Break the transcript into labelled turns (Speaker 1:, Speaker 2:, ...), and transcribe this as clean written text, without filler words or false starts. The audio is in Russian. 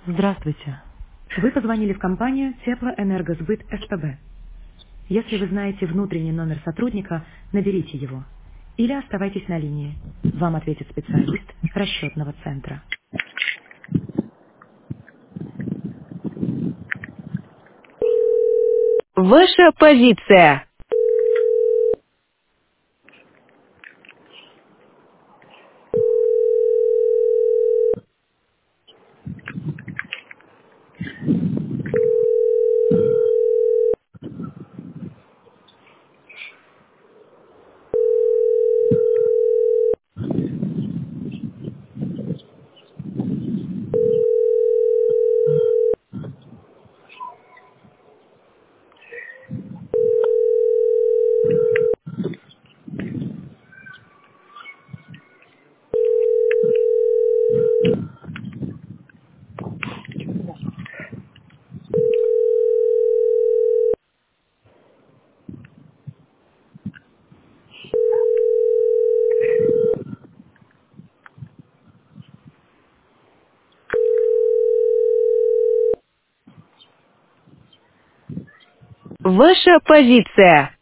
Speaker 1: Здравствуйте. Вы позвонили в компанию Теплоэнергосбыт СПБ. Если вы знаете внутренний номер сотрудника, наберите его. Или оставайтесь на линии. Вам ответит специалист расчетного центра. Ваша позиция. Ваша позиция.